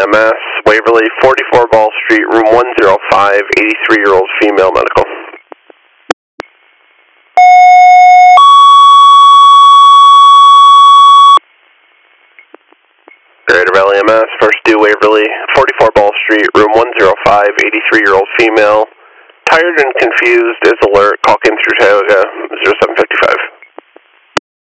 EMS, Waverly, 44 Ball Street, room 105, 83-year-old female medical. Greater Valley EMS, first due Waverly, 44 Ball Street, room 105, 83-year-old female. Tired and confused, is alert, call came through Tioga 0755.